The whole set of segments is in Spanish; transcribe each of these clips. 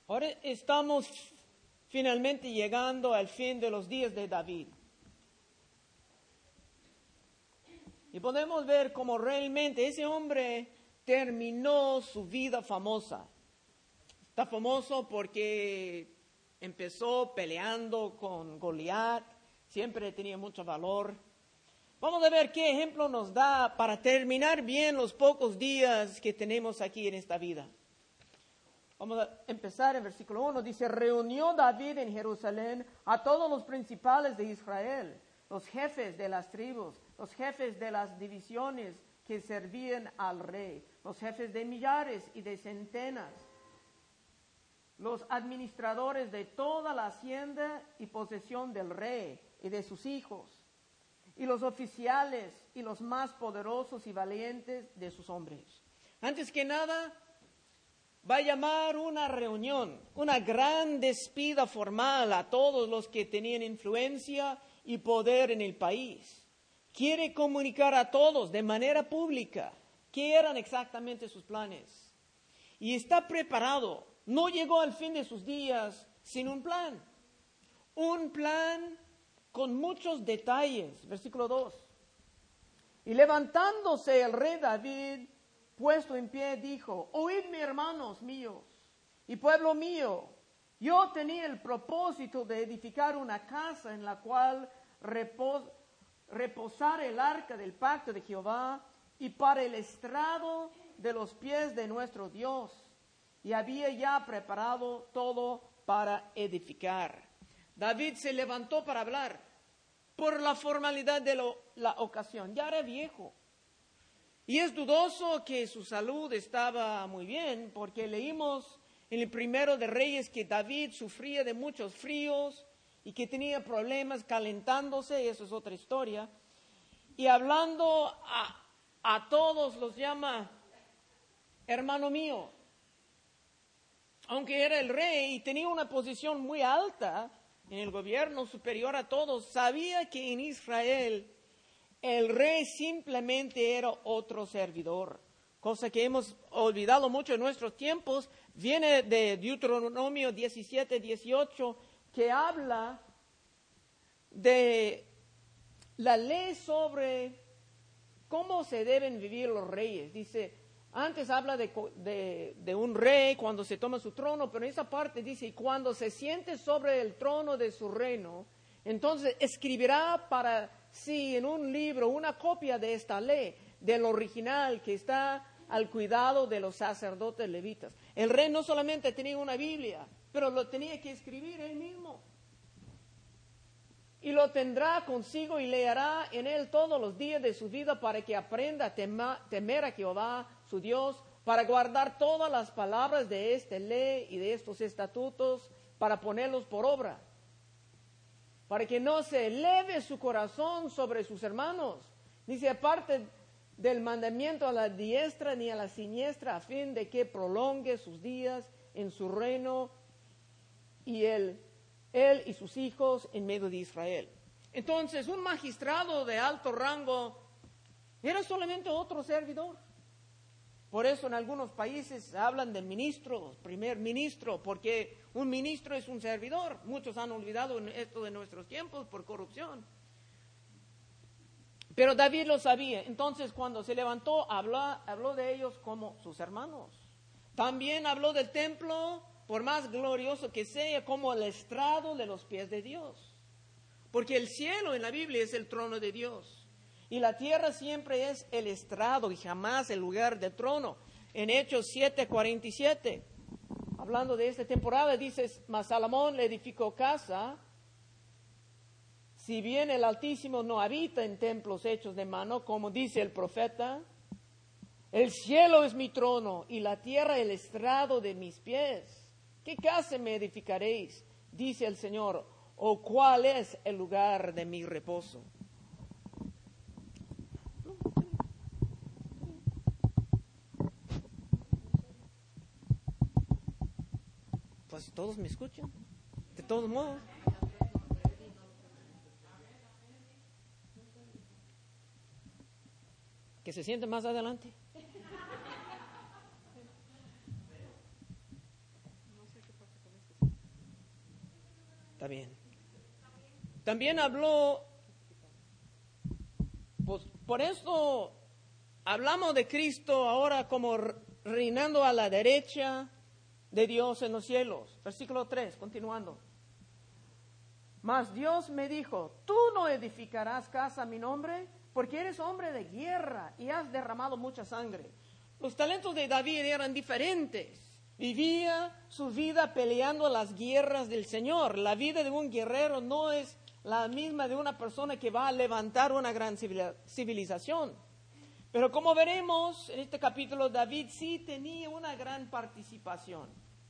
Ahora estamos finalmente llegando al fin de los días de David. Y podemos ver cómo realmente ese hombre terminó su vida famosa. Está famoso porque empezó peleando con Goliat, siempre tenía mucho valor. Vamos a ver qué ejemplo nos da para terminar bien los pocos días que tenemos aquí en esta vida. Vamos a empezar en versículo 1. Dice, reunió David en Jerusalén a todos los principales de Israel, los jefes de las tribus, los jefes de las divisiones que servían al rey, los jefes de millares y de centenas, los administradores de toda la hacienda y posesión del rey y de sus hijos, y los oficiales y los más poderosos y valientes de sus hombres. Antes que nada, va a llamar una reunión, una gran despida formal a todos los que tenían influencia y poder en el país. Quiere comunicar a todos de manera pública qué eran exactamente sus planes. Y está preparado. No llegó al fin de sus días sin un plan. Un plan con muchos detalles. Versículo 2. Y levantándose el rey David, puesto en pie, dijo, oídme, hermanos míos y pueblo mío, yo tenía el propósito de edificar una casa en la cual reposar el arca del pacto de Jehová y para el estrado de los pies de nuestro Dios. Y había ya preparado todo para edificar. David se levantó para hablar por la formalidad de la ocasión. Ya era viejo. Y es dudoso que su salud estaba muy bien, porque leímos en el primero de Reyes que David sufría de muchos fríos y que tenía problemas calentándose, y eso es otra historia. Y hablando a todos los llama hermano mío. Aunque era el rey y tenía una posición muy alta en el gobierno, superior a todos, sabía que en Israel el rey simplemente era otro servidor, cosa que hemos olvidado mucho en nuestros tiempos. Viene de Deuteronomio 17:18, que habla de la ley sobre cómo se deben vivir los reyes. Dice, antes habla de un rey cuando se toma su trono, pero en esa parte dice, y cuando se siente sobre el trono de su reino, entonces escribirá para sí en un libro una copia de esta ley, del original que está al cuidado de los sacerdotes levitas. El rey no solamente tenía una Biblia, pero lo tenía que escribir él mismo. Y lo tendrá consigo y leerá en él todos los días de su vida para que aprenda a temer a Jehová, su Dios, para guardar todas las palabras de esta ley y de estos estatutos, para ponerlos por obra, para que no se eleve su corazón sobre sus hermanos, ni se aparte del mandamiento a la diestra ni a la siniestra, a fin de que prolongue sus días en su reino y él y sus hijos en medio de Israel. Entonces, un magistrado de alto rango era solamente otro servidor. Por eso en algunos países hablan de ministro, primer ministro, porque un ministro es un servidor. Muchos han olvidado esto de nuestros tiempos por corrupción. Pero David lo sabía. Entonces, cuando se levantó, habló de ellos como sus hermanos. También habló del templo, por más glorioso que sea, como el estrado de los pies de Dios. Porque el cielo en la Biblia es el trono de Dios. Y la tierra siempre es el estrado y jamás el lugar de trono. En Hechos 7:47, hablando de esta temporada, dice, mas Salomón le edificó casa. Si bien el Altísimo no habita en templos hechos de mano, como dice el profeta, el cielo es mi trono y la tierra el estrado de mis pies. ¿Qué casa me edificaréis? Dice el Señor, o cuál es el lugar de mi reposo. Pues todos me escuchan, de todos modos. Que se siente más adelante. Está bien. También habló, pues por eso hablamos de Cristo ahora como reinando a la derecha de Dios en los cielos. Versículo 3, continuando. Mas Dios me dijo, tú no edificarás casa a mi nombre, porque eres hombre de guerra y has derramado mucha sangre. Los talentos de David eran diferentes. Vivía su vida peleando las guerras del Señor. La vida de un guerrero no es la misma de una persona que va a levantar una gran civilización. Pero como veremos en este capítulo, David sí tenía una gran participación.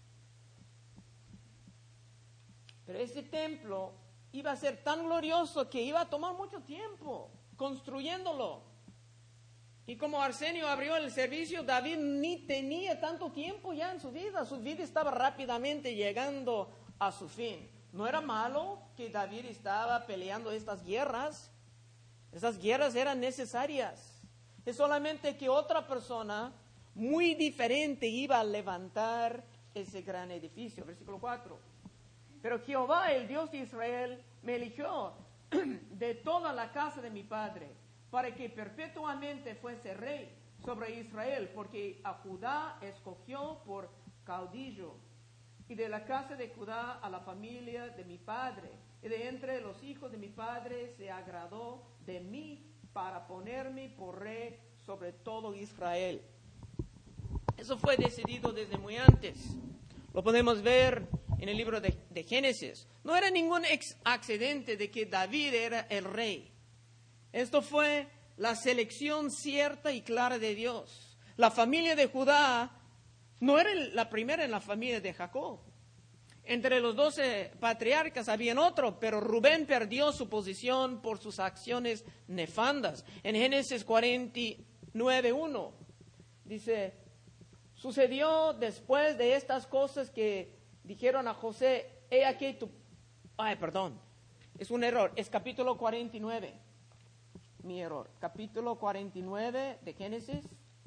Pero ese templo iba a ser tan glorioso que iba a tomar mucho tiempo construyéndolo. Y como Arsenio abrió el servicio, David ni tenía tanto tiempo ya en su vida. Su vida estaba rápidamente llegando a su fin. No era malo que David estaba peleando estas guerras. Esas guerras eran necesarias. Es solamente que otra persona muy diferente iba a levantar ese gran edificio. Versículo 4. Pero Jehová, el Dios de Israel, me eligió de toda la casa de mi padre, para que perpetuamente fuese rey sobre Israel, porque a Judá escogió por caudillo, y de la casa de Judá a la familia de mi padre, y de entre los hijos de mi padre se agradó de mí para ponerme por rey sobre todo Israel. Eso fue decidido desde muy antes. Lo podemos ver en el libro de Génesis. No era ningún accidente de que David era el rey. Esto fue la selección cierta y clara de Dios. La familia de Judá no era la primera en la familia de Jacob. Entre los 12 patriarcas habían otro, pero Rubén perdió su posición por sus acciones nefandas. En Génesis 49:1 dice, sucedió después de estas cosas que dijeron a José, he aquí es un error, es capítulo 49, mi error, capítulo 49 de Génesis.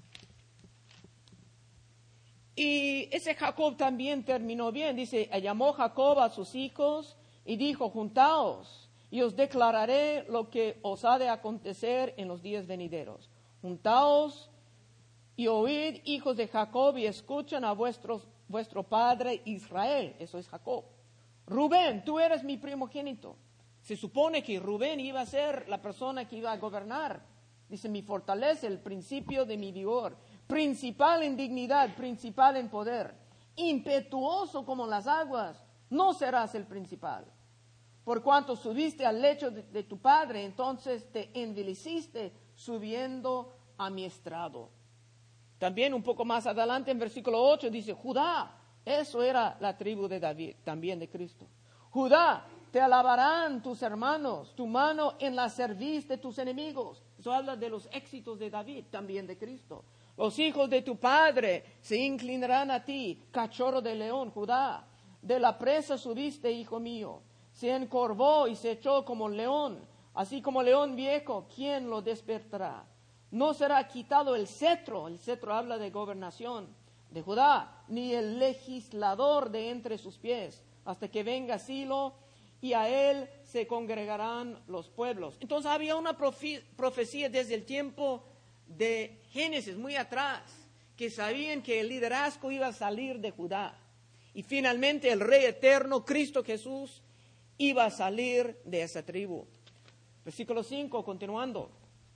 Y ese Jacob también terminó bien, dice, llamó Jacob a sus hijos y dijo, juntaos y os declararé lo que os ha de acontecer en los días venideros. Juntaos y oíd, hijos de Jacob, y escuchan a vuestro padre Israel. Eso es Jacob. Rubén, tú eres mi primogénito. Se supone que Rubén iba a ser la persona que iba a gobernar. Dice, mi fortaleza, el principio de mi vigor. Principal en dignidad, principal en poder. Impetuoso como las aguas, no serás el principal. Por cuanto subiste al lecho de tu padre, entonces te envileciste subiendo a mi estrado. También un poco más adelante en versículo 8 dice, Judá, eso era la tribu de David, también de Cristo. Judá, te alabarán tus hermanos, tu mano en la cerviz de tus enemigos. Eso habla de los éxitos de David, también de Cristo. Los hijos de tu padre se inclinarán a ti, cachorro de león, Judá. De la presa subiste, hijo mío. Se encorvó y se echó como león, así como león viejo, ¿quién lo despertará? No será quitado el cetro habla de gobernación de Judá, ni el legislador de entre sus pies, hasta que venga Silo, y a él se congregarán los pueblos. Entonces había una profecía desde el tiempo de Génesis, muy atrás, que sabían que el liderazgo iba a salir de Judá. Y finalmente el Rey eterno, Cristo Jesús, iba a salir de esa tribu. Versículo 5, continuando.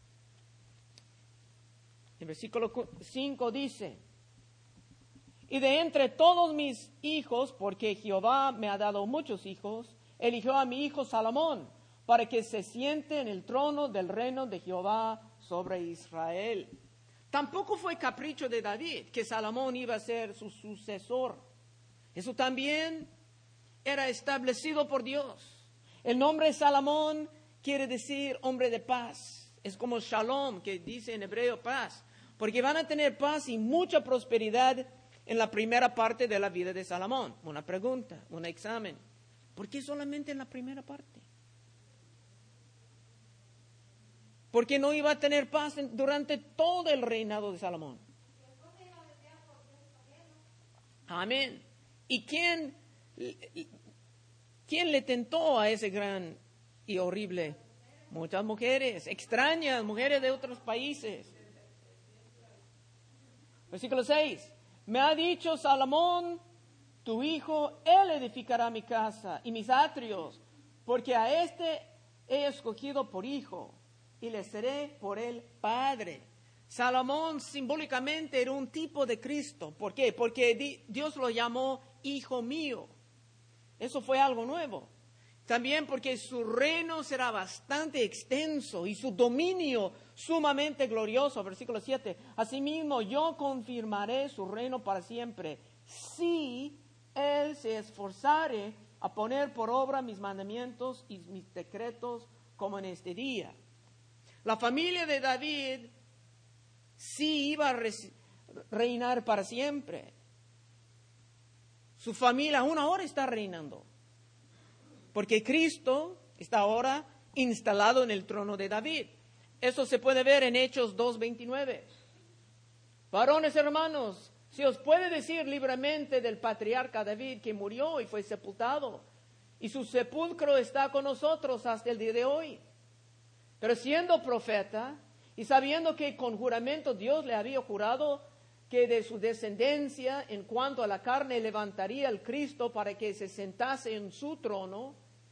En versículo 5 dice, y de entre todos mis hijos, porque Jehová me ha dado muchos hijos, eligió a mi hijo Salomón, para que se siente en el trono del reino de Jehová sobre Israel. Tampoco fue capricho de David que Salomón iba a ser su sucesor. Eso también era establecido por Dios. El nombre Salomón quiere decir hombre de paz. Es como shalom, que dice en hebreo paz. Porque van a tener paz y mucha prosperidad en la primera parte de la vida de Salomón. Una pregunta, un examen. ¿Por qué solamente en la primera parte? Porque no iba a tener paz durante todo el reinado de Salomón. Amén. ¿Y quién ¿Quién le tentó a ese gran y horrible? Muchas mujeres, extrañas, mujeres de otros países. Versículo 6. Me ha dicho Salomón, tu hijo, él edificará mi casa y mis atrios, porque a este he escogido por hijo y le seré por él padre. Salomón simbólicamente era un tipo de Cristo. ¿Por qué? Porque Dios lo llamó hijo mío. Eso fue algo nuevo. También porque su reino será bastante extenso y su dominio sumamente glorioso. Versículo 7. Asimismo, yo confirmaré su reino para siempre, si él se esforzare a poner por obra mis mandamientos y mis decretos como en este día. La familia de David sí iba a reinar para siempre. Su familia aún ahora está reinando. Porque Cristo está ahora instalado en el trono de David. Eso se puede ver en Hechos 2:29. Varones hermanos, se os puede decir libremente del patriarca David que murió y fue sepultado, y su sepulcro está con nosotros hasta el día de hoy. Pero siendo profeta y sabiendo que con juramento Dios le había jurado que de su descendencia en cuanto a la carne levantaría al Cristo para que se sentase en su trono,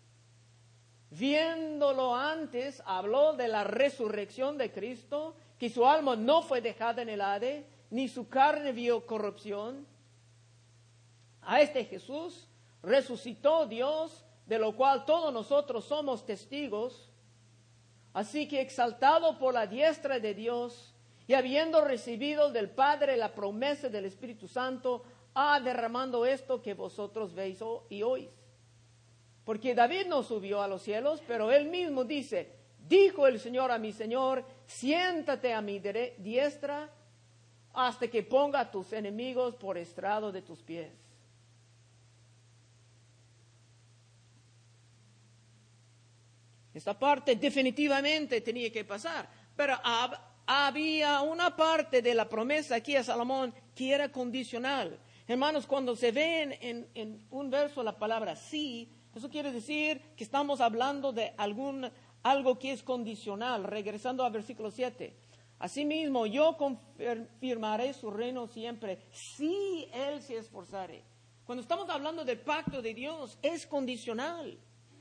viéndolo antes, habló de la resurrección de Cristo, que su alma no fue dejada en el Hades, ni su carne vio corrupción. A este Jesús resucitó Dios, de lo cual todos nosotros somos testigos. Así que exaltado por la diestra de Dios, y habiendo recibido del Padre la promesa del Espíritu Santo, ha derramado esto que vosotros veis y oís. Porque David no subió a los cielos, pero él mismo dice, dijo el Señor a mi Señor, siéntate a mi diestra hasta que ponga a tus enemigos por estrado de tus pies. Esta parte definitivamente tenía que pasar, pero había una parte de la promesa aquí a Salomón que era condicional. Hermanos, cuando se ve en un verso la palabra sí, eso quiere decir que estamos hablando de algo que es condicional. Regresando al versículo 7. Asimismo, yo confirmaré su reino siempre, si él se esforzare. Cuando estamos hablando del pacto de Dios, es condicional.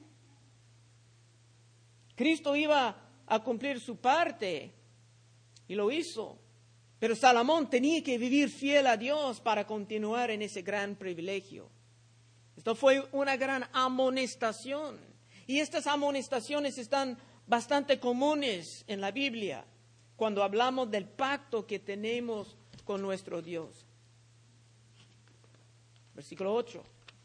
Cristo iba a cumplir su parte y lo hizo. Pero Salomón tenía que vivir fiel a Dios para continuar en ese gran privilegio. Esto fue una gran amonestación. Y estas amonestaciones están bastante comunes en la Biblia cuando hablamos del pacto que tenemos con nuestro Dios. Versículo 8.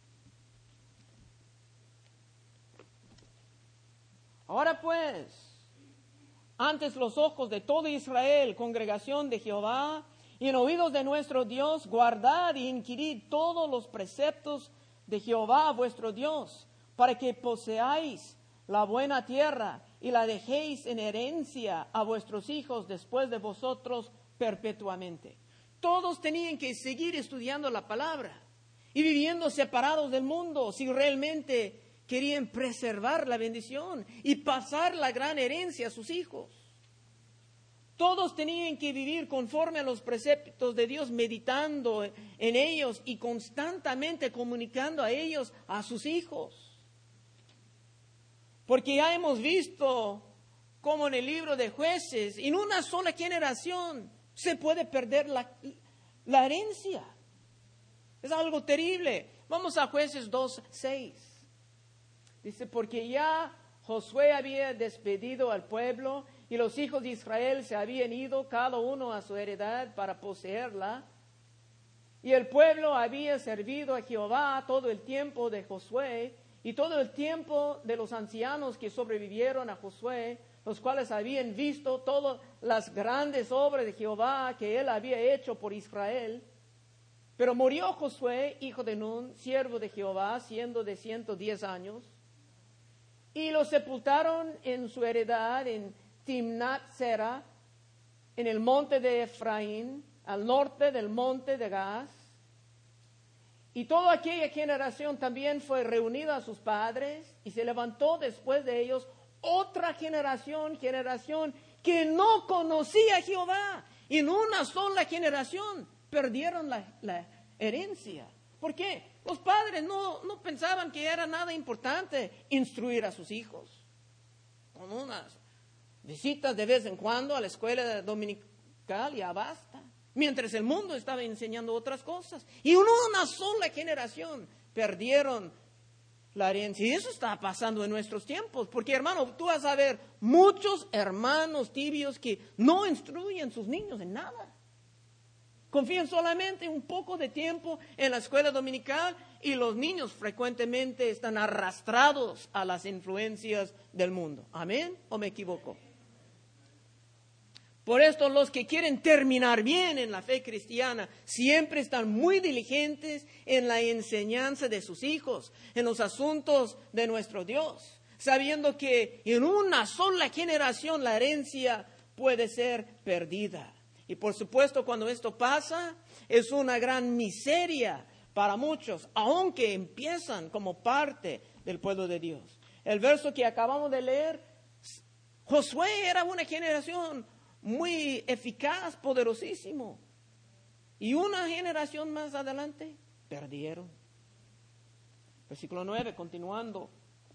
Ahora pues, antes los ojos de todo Israel, congregación de Jehová, y en oídos de nuestro Dios, guardad y inquirid todos los preceptos de Jehová vuestro Dios, para que poseáis la buena tierra y la dejéis en herencia a vuestros hijos después de vosotros perpetuamente. Todos tenían que seguir estudiando la palabra y viviendo separados del mundo si realmente querían preservar la bendición y pasar la gran herencia a sus hijos. Todos tenían que vivir conforme a los preceptos de Dios, meditando en ellos y constantemente comunicando a ellos, a sus hijos. Porque ya hemos visto cómo en el libro de Jueces, en una sola generación, se puede perder la herencia. Es algo terrible. Vamos a Jueces 2:6. Dice, porque ya Josué había despedido al pueblo y los hijos de Israel se habían ido cada uno a su heredad para poseerla. Y el pueblo había servido a Jehová todo el tiempo de Josué y todo el tiempo de los ancianos que sobrevivieron a Josué, los cuales habían visto todas las grandes obras de Jehová que él había hecho por Israel. Pero murió Josué, hijo de Nun, siervo de Jehová, siendo de 110 años. Y lo sepultaron en su heredad en Timnat-Sera, en el monte de Efraín, al norte del monte de Gaz. Y toda aquella generación también fue reunida a sus padres y se levantó después de ellos otra generación que no conocía a Jehová. Y en una sola generación perdieron la herencia. ¿Por qué? Los padres no pensaban que era nada importante instruir a sus hijos. Con unas visitas de vez en cuando a la escuela dominical ya basta. Mientras el mundo estaba enseñando otras cosas. Y en una sola generación perdieron la herencia. Y eso está pasando en nuestros tiempos. Porque, hermano, tú vas a ver muchos hermanos tibios que no instruyen a sus niños en nada. Confían solamente un poco de tiempo en la escuela dominical y los niños frecuentemente están arrastrados a las influencias del mundo. ¿Amén? ¿O me equivoco? Por esto los que quieren terminar bien en la fe cristiana siempre están muy diligentes en la enseñanza de sus hijos, en los asuntos de nuestro Dios, sabiendo que en una sola generación la herencia puede ser perdida. Y por supuesto cuando esto pasa es una gran miseria para muchos, aunque empiezan como parte del pueblo de Dios. El verso que acabamos de leer, Josué era una generación muy eficaz, poderosísimo. Y una generación más adelante, perdieron. Versículo 9, continuando.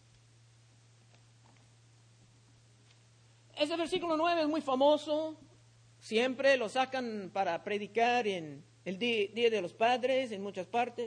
Ese versículo 9 es muy famoso. Siempre lo sacan para predicar en el Día de los Padres, en muchas partes.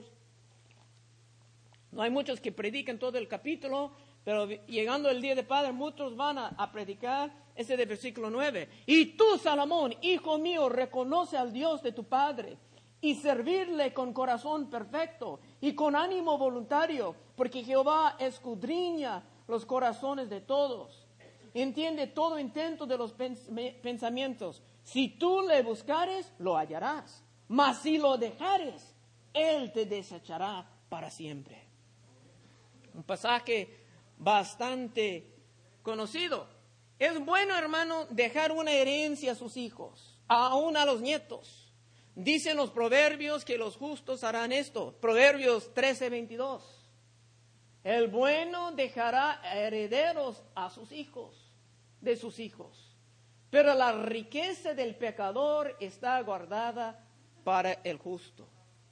No hay muchos que predican todo el capítulo, pero llegando el Día de Padre, muchos van a predicar ese de versículo 9. Y tú, Salomón, hijo mío, reconoce al Dios de tu Padre y servirle con corazón perfecto y con ánimo voluntario, porque Jehová escudriña los corazones de todos. Entiende todo intento de los pensamientos. Si tú le buscares, lo hallarás. Mas si lo dejares, Él te desechará para siempre. Un pasaje bastante conocido. Es bueno, hermano, dejar una herencia a sus hijos, aún a los nietos. Dicen los proverbios que los justos harán esto. Proverbios 13:22. El bueno dejará herederos a sus hijos, de sus hijos. Pero la riqueza del pecador está guardada para el justo.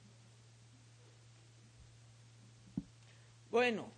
Bueno,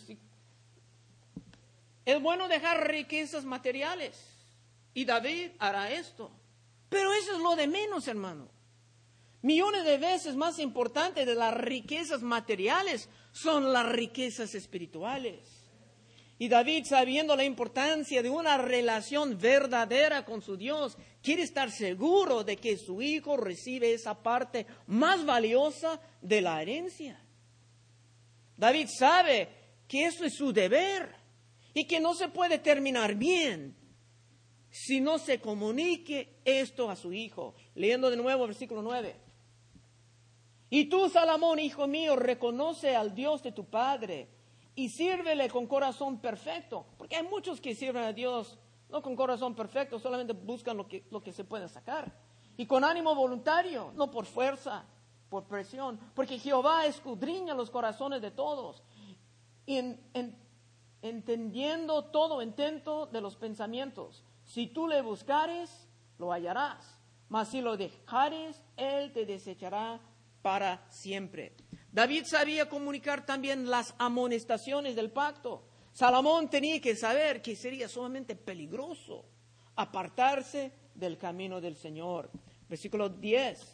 es bueno dejar riquezas materiales. Y David hará esto. Pero eso es lo de menos, hermano. Millones de veces más importante de las riquezas materiales son las riquezas espirituales. Y David, sabiendo la importancia de una relación verdadera con su Dios, quiere estar seguro de que su hijo recibe esa parte más valiosa de la herencia. David sabe que eso es su deber y que no se puede terminar bien si no se comunique esto a su hijo. Leyendo de nuevo versículo 9. Y tú, Salomón, hijo mío, reconoce al Dios de tu Padre y sírvele con corazón perfecto. Porque hay muchos que sirven a Dios no con corazón perfecto, solamente buscan lo que se puede sacar. Y con ánimo voluntario, no por fuerza, por presión. Porque Jehová escudriña los corazones de todos. Y entendiendo todo intento de los pensamientos. Si tú le buscares, lo hallarás. Mas si lo dejares, Él te desechará para siempre. David sabía comunicar también las amonestaciones del pacto. Salomón tenía que saber que sería sumamente peligroso apartarse del camino del Señor. Versículo 10.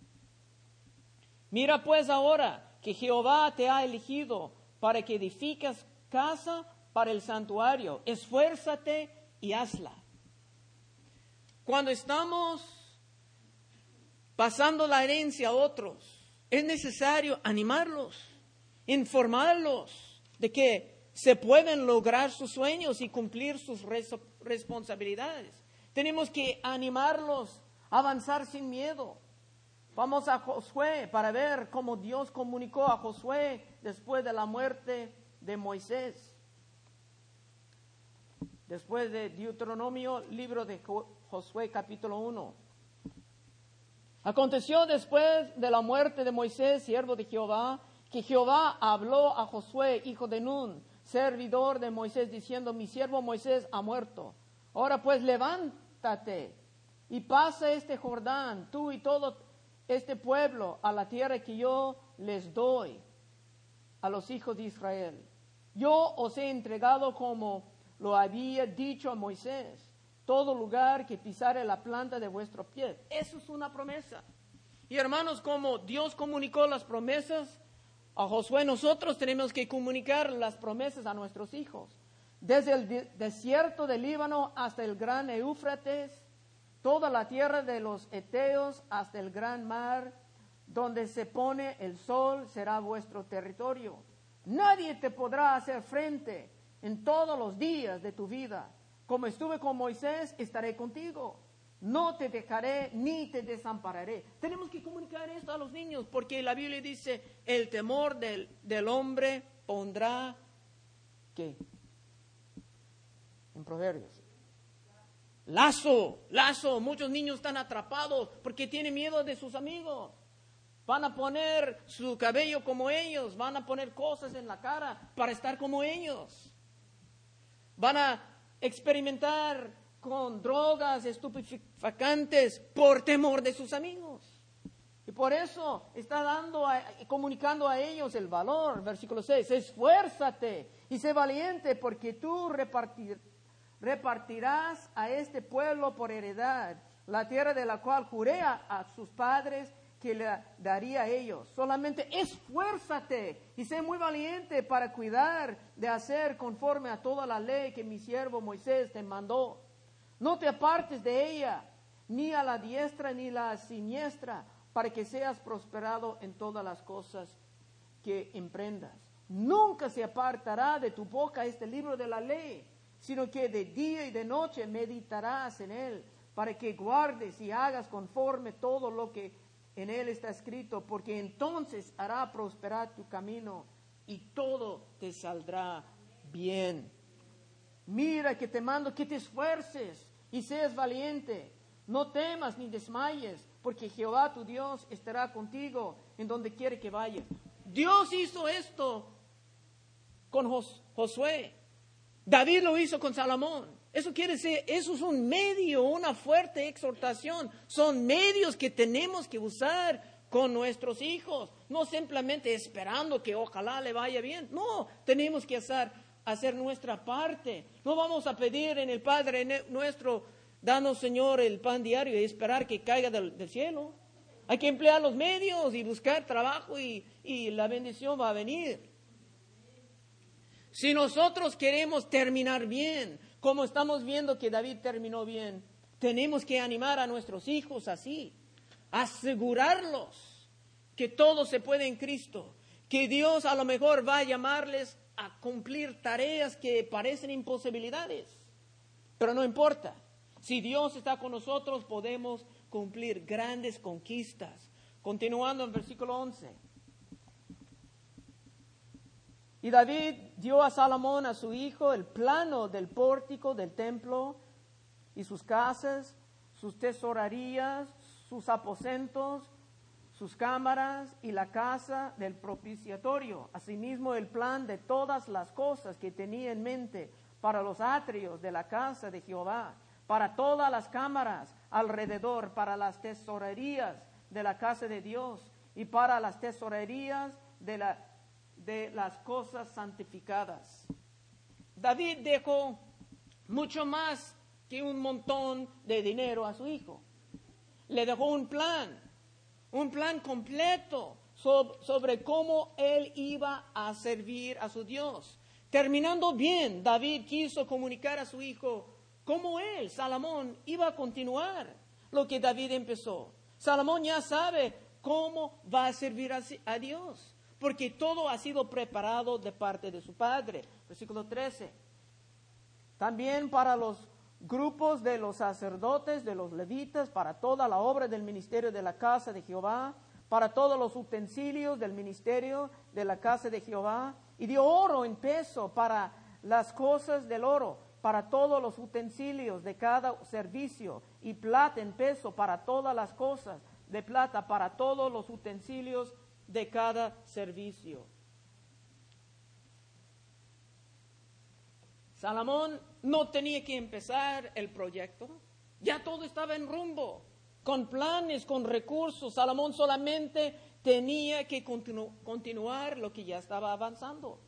Mira pues ahora que Jehová te ha elegido para que edificas casa para el santuario. Esfuérzate y hazla. Cuando estamos pasando la herencia a otros, es necesario animarlos, informarlos de que se pueden lograr sus sueños y cumplir sus responsabilidades. Tenemos que animarlos a avanzar sin miedo. Vamos a Josué para ver cómo Dios comunicó a Josué después de la muerte de Moisés. Después de Deuteronomio, libro de Josué capítulo 1. Aconteció después de la muerte de Moisés, siervo de Jehová, que Jehová habló a Josué, hijo de Nun, servidor de Moisés, diciendo, mi siervo Moisés ha muerto. Ahora pues levántate y pasa este Jordán, tú y todo este pueblo, a la tierra que yo les doy a los hijos de Israel. Yo os he entregado como lo había dicho a Moisés, todo lugar que pisare la planta de vuestro pie. Eso es una promesa. Y hermanos, como Dios comunicó las promesas a Josué, nosotros tenemos que comunicar las promesas a nuestros hijos. Desde el desierto del Líbano hasta el gran Éufrates, toda la tierra de los Eteos hasta el gran mar, donde se pone el sol, será vuestro territorio. Nadie te podrá hacer frente en todos los días de tu vida. Como estuve con Moisés, estaré contigo. No te dejaré ni te desampararé. Tenemos que comunicar esto a los niños, porque la Biblia dice, el temor del hombre pondrá, ¿qué? En Proverbios. Lazo. Muchos niños están atrapados porque tienen miedo de sus amigos. Van a poner su cabello como ellos, van a poner cosas en la cara para estar como ellos. Van a experimentar con drogas estupefacientes por temor de sus amigos. Y por eso está comunicando a ellos el valor. Versículo 6, esfuérzate y sé valiente, porque tú repartirás a este pueblo por heredad la tierra de la cual juré a sus padres que le daría a ellos. Solamente esfuérzate y sé muy valiente para cuidar de hacer conforme a toda la ley que mi siervo Moisés te mandó. No te apartes de ella, ni a la diestra ni a la siniestra, para que seas prosperado en todas las cosas que emprendas. Nunca se apartará de tu boca este libro de la ley, sino que de día y de noche meditarás en él, para que guardes y hagas conforme todo lo que en él está escrito, porque entonces hará prosperar tu camino y todo te saldrá bien. Mira que te mando que te esfuerces y seas valiente. No temas ni desmayes, porque Jehová tu Dios estará contigo en donde quiere que vayas. Dios hizo esto con Josué. David lo hizo con Salomón. Eso quiere decir, eso es un medio, una fuerte exhortación. Son medios que tenemos que usar con nuestros hijos. No simplemente esperando que ojalá le vaya bien. No, tenemos que hacer nuestra parte. No vamos a pedir en el Padre nuestro, danos Señor el pan diario y esperar que caiga del cielo. Hay que emplear los medios y buscar trabajo y la bendición va a venir. Si nosotros queremos terminar bien, como estamos viendo que David terminó bien, tenemos que animar a nuestros hijos así, asegurarlos que todo se puede en Cristo, que Dios a lo mejor va a llamarles a cumplir tareas que parecen imposibilidades, pero no importa. Si Dios está con nosotros, podemos cumplir grandes conquistas. Continuando en versículo 11. Y David dio a Salomón, a su hijo, el plano del pórtico del templo y sus casas, sus tesorerías, sus aposentos, sus cámaras y la casa del propiciatorio. Asimismo, el plan de todas las cosas que tenía en mente para los atrios de la casa de Jehová, para todas las cámaras alrededor, para las tesorerías de la casa de Dios y para las tesorerías de las cosas santificadas. David dejó mucho más que un montón de dinero a su hijo. Le dejó un plan completo sobre cómo él iba a servir a su Dios. Terminando bien, David quiso comunicar a su hijo cómo él, Salomón, iba a continuar lo que David empezó. Salomón ya sabe cómo va a servir a Dios, porque todo ha sido preparado de parte de su padre. Versículo 13. También para los grupos de los sacerdotes, de los levitas, para toda la obra del ministerio de la casa de Jehová, para todos los utensilios del ministerio de la casa de Jehová, y dio oro en peso para las cosas del oro, para todos los utensilios de cada servicio, y plata en peso para todas las cosas de plata para todos los utensilios de cada servicio. Salomón no tenía que empezar el proyecto, ya todo estaba en rumbo, con planes, con recursos. Salomón solamente tenía que continuar lo que ya estaba avanzando.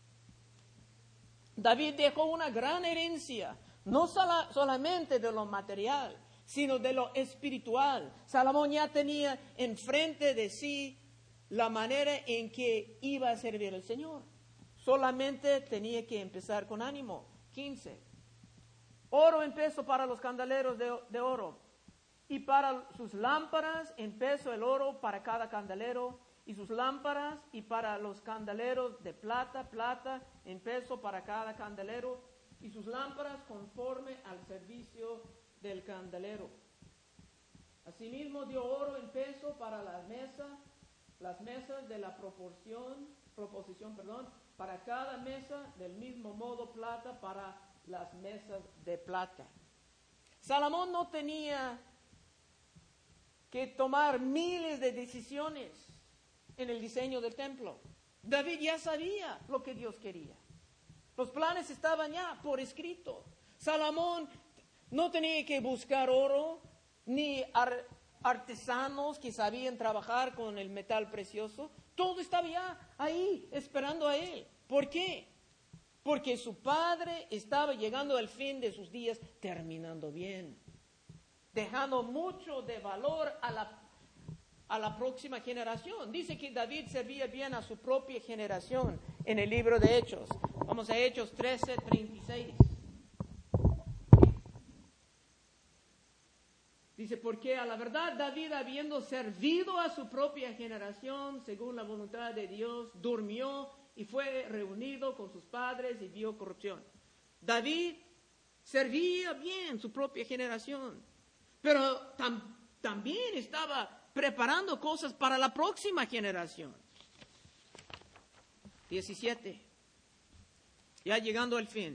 David dejó una gran herencia, no solamente de lo material, sino de lo espiritual. Salomón ya tenía enfrente de sí la manera en que iba a servir al Señor. Solamente tenía que empezar con ánimo. 15. Oro en peso para los candeleros de oro, y para sus lámparas en peso el oro para cada candelero, y sus lámparas, y para los candeleros de plata, plata en peso para cada candelero, y sus lámparas conforme al servicio del candelero. Asimismo dio oro en peso para las mesas de la proposición, para cada mesa, del mismo modo plata para las mesas de plata. Salomón no tenía que tomar miles de decisiones en el diseño del templo. David ya sabía lo que Dios quería. Los planes estaban ya por escrito. Salomón no tenía que buscar oro, ni artesanos que sabían trabajar con el metal precioso. Todo estaba ya ahí, esperando a él. ¿Por qué? Porque su padre estaba llegando al fin de sus días, terminando bien, dejando mucho de valor a la próxima generación. Dice que David servía bien a su propia generación en el libro de Hechos. Vamos a Hechos 13:36. Dice, porque a la verdad David, habiendo servido a su propia generación según la voluntad de Dios, durmió y fue reunido con sus padres y vio corrupción. David servía bien su propia generación, pero también estaba preparando cosas para la próxima generación. 17. Ya llegando al fin.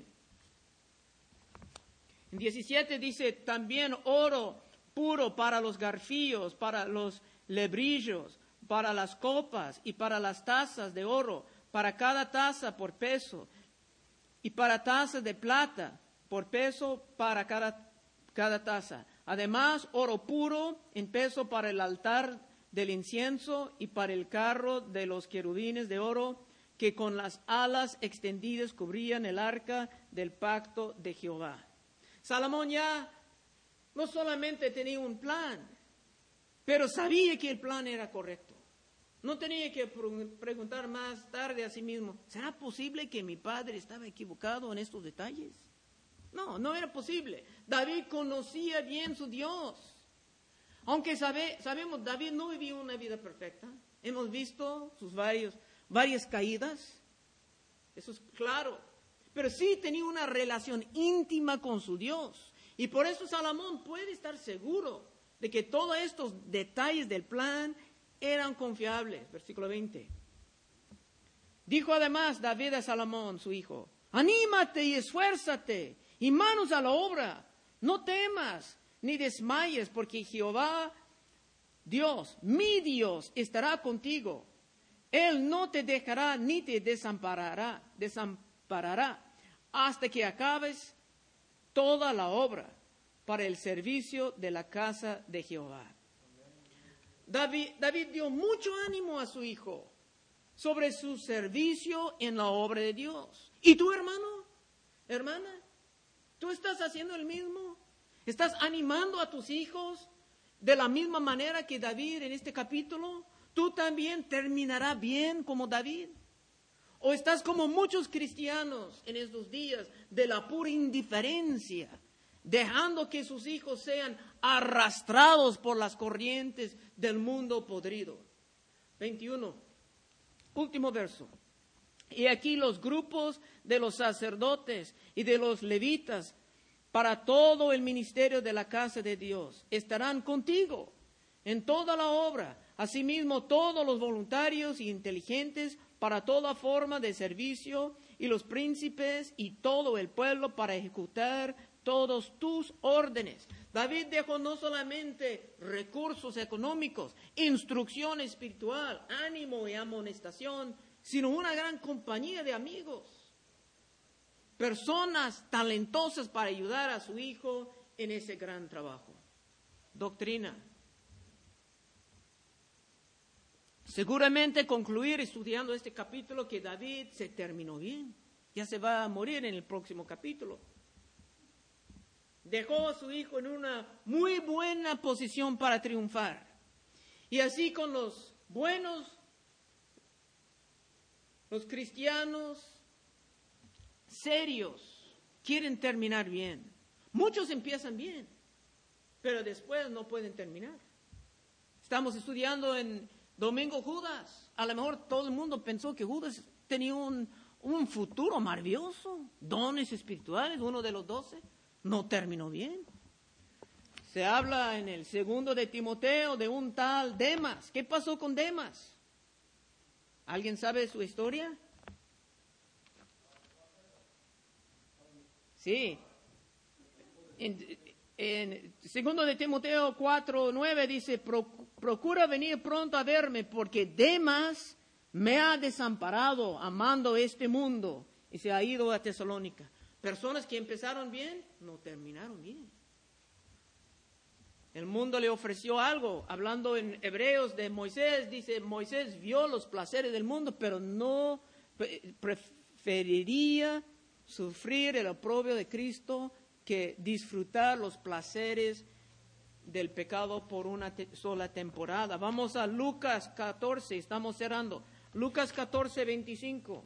En 17 dice, también oro puro para los garfillos, para los lebrillos, para las copas y para las tazas de oro, para cada taza por peso, y para tazas de plata por peso para cada taza. Además, oro puro en peso para el altar del incienso y para el carro de los querubines de oro, que con las alas extendidas cubrían el arca del pacto de Jehová. Salomón ya no solamente tenía un plan, pero sabía que el plan era correcto. No tenía que preguntar más tarde a sí mismo, ¿será posible que mi padre estaba equivocado en estos detalles? No era posible. David conocía bien su Dios. Aunque sabemos, David no vivió una vida perfecta. Hemos visto sus varias caídas. Eso es claro. Pero sí tenía una relación íntima con su Dios. Y por eso Salomón puede estar seguro de que todos estos detalles del plan eran confiables. Versículo 20. Dijo además David a Salomón, su hijo, anímate y esfuérzate, y manos a la obra. No temas ni desmayes, porque Jehová, Dios, mi Dios, estará contigo. Él no te dejará ni te desamparará hasta que acabes toda la obra para el servicio de la casa de Jehová. David dio mucho ánimo a su hijo sobre su servicio en la obra de Dios. ¿Y tú, hermana? ¿Tú estás haciendo el mismo? ¿Estás animando a tus hijos de la misma manera que David en este capítulo? ¿Tú también terminarás bien como David? ¿O estás como muchos cristianos en estos días de la pura indiferencia, dejando que sus hijos sean arrastrados por las corrientes del mundo podrido? 21, último verso. Y aquí los grupos de los sacerdotes y de los levitas para todo el ministerio de la casa de Dios estarán contigo en toda la obra. Asimismo, todos los voluntarios y inteligentes para toda forma de servicio, y los príncipes y todo el pueblo para ejecutar todos tus órdenes. David dejó no solamente recursos económicos, instrucción espiritual, ánimo y amonestación, sino una gran compañía de amigos. Personas talentosas para ayudar a su hijo en ese gran trabajo. Doctrina. Seguramente concluir estudiando este capítulo que David se terminó bien. Ya se va a morir en el próximo capítulo. Dejó a su hijo en una muy buena posición para triunfar. Y así con los buenos, los cristianos serios quieren terminar bien. Muchos empiezan bien, pero después no pueden terminar. Estamos estudiando en Domingo Judas. A lo mejor todo el mundo pensó que Judas tenía un futuro maravilloso, dones espirituales, uno de los 12. No terminó bien. Se habla en el 2 de Timoteo de un tal Demas. ¿Qué pasó con Demas? ¿Alguien sabe su historia? Sí. En 2 de Timoteo 4:9 dice, procura venir pronto a verme porque Demas me ha desamparado amando este mundo y se ha ido a Tesalónica. Personas que empezaron bien, no terminaron bien. El mundo le ofreció algo. Hablando en Hebreos de Moisés, dice, Moisés vio los placeres del mundo, pero no preferiría sufrir el oprobio de Cristo que disfrutar los placeres del pecado por una sola temporada. Vamos a Lucas 14, estamos cerrando. Lucas 14, 25.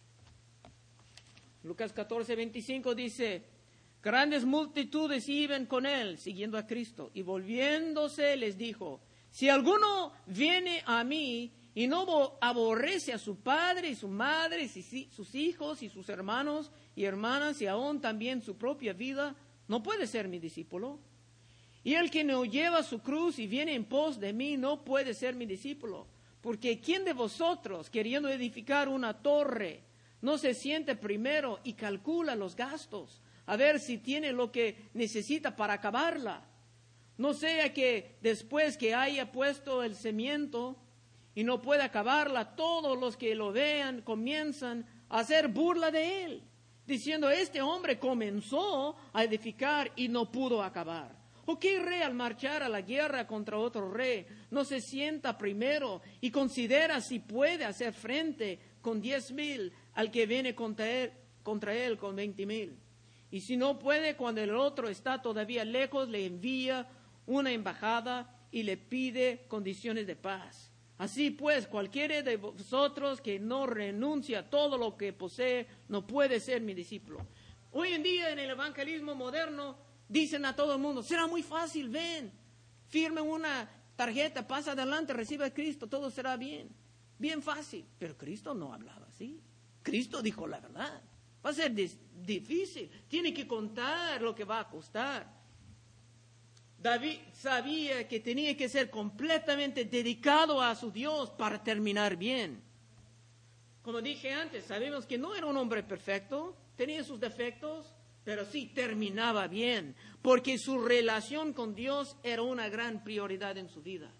Lucas 14, 25 dice, grandes multitudes iban con él, siguiendo a Cristo, y volviéndose les dijo, si alguno viene a mí y no aborrece a su padre y su madre, y sus hijos y sus hermanos y hermanas, y aún también su propia vida, no puede ser mi discípulo. Y el que no lleva su cruz y viene en pos de mí, no puede ser mi discípulo. Porque ¿quién de vosotros, queriendo edificar una torre, no se siente primero y calcula los gastos, a ver si tiene lo que necesita para acabarla? No sea que después que haya puesto el cimiento y no pueda acabarla, todos los que lo vean comienzan a hacer burla de él, diciendo, este hombre comenzó a edificar y no pudo acabar. ¿O qué rey al marchar a la guerra contra otro rey no se sienta primero y considera si puede hacer frente con 10,000 al que viene contra él con 20,000? Y si no puede, cuando el otro está todavía lejos, le envía una embajada y le pide condiciones de paz. Así pues, cualquiera de vosotros que no renuncia a todo lo que posee, no puede ser mi discípulo. Hoy en día, en el evangelismo moderno, dicen a todo el mundo, será muy fácil, ven, firme una tarjeta, pasa adelante, recibe a Cristo, todo será bien. Bien fácil. Pero Cristo no hablaba así. Cristo dijo la verdad. Va a ser difícil. Tiene que contar lo que va a costar. David sabía que tenía que ser completamente dedicado a su Dios para terminar bien. Como dije antes, sabemos que no era un hombre perfecto, tenía sus defectos, pero sí terminaba bien, porque su relación con Dios era una gran prioridad en su vida.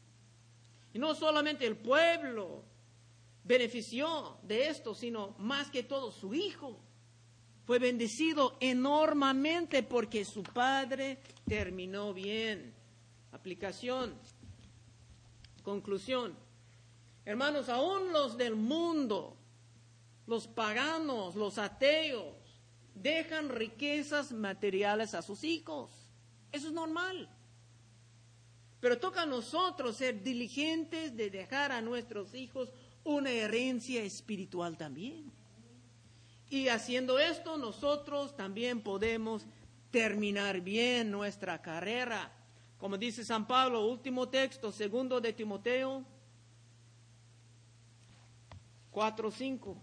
Y no solamente el pueblo benefició de esto, sino más que todo su hijo fue bendecido enormemente porque su padre terminó bien. Aplicación. Conclusión. Hermanos, aún los del mundo, los paganos, los ateos, dejan riquezas materiales a sus hijos. Eso es normal. Pero toca a nosotros ser diligentes de dejar a nuestros hijos una herencia espiritual también. Y haciendo esto, nosotros también podemos terminar bien nuestra carrera. Como dice San Pablo, último texto, 2 de Timoteo 4:5.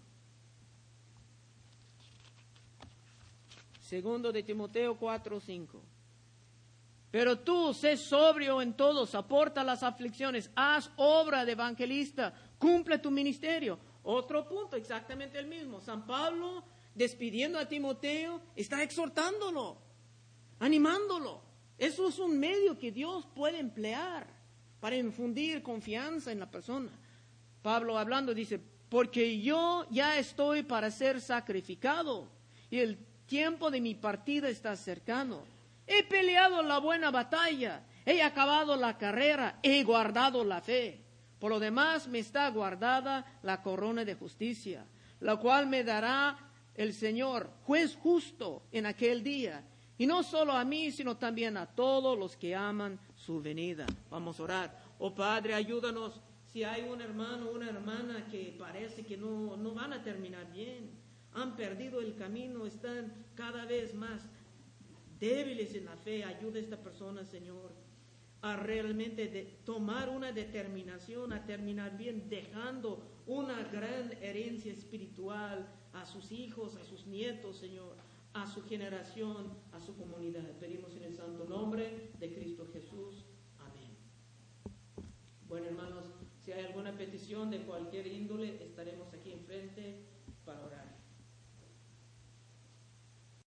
2 de Timoteo 4:5. Pero tú, sé sobrio en todo, soporta las aflicciones, haz obra de evangelista, cumple tu ministerio. Otro punto, exactamente el mismo. San Pablo, despidiendo a Timoteo, está exhortándolo, animándolo. Eso es un medio que Dios puede emplear para infundir confianza en la persona. Pablo hablando dice, porque yo ya estoy para ser sacrificado y el tiempo de mi partida está cercano. He peleado la buena batalla, he acabado la carrera, he guardado la fe. Por lo demás me está guardada la corona de justicia, la cual me dará el Señor, juez justo, en aquel día. Y no solo a mí, sino también a todos los que aman su venida. Vamos a orar. Oh Padre, ayúdanos. Si hay un hermano o una hermana que parece que no van a terminar bien, han perdido el camino, están cada vez más débiles en la fe, ayuda a esta persona, Señor, a realmente tomar una determinación, a terminar bien, dejando una gran herencia espiritual a sus hijos, a sus nietos, Señor, a su generación, a su comunidad. Pedimos en el santo nombre de Cristo Jesús. Amén. Bueno, hermanos, si hay alguna petición de cualquier índole, estaremos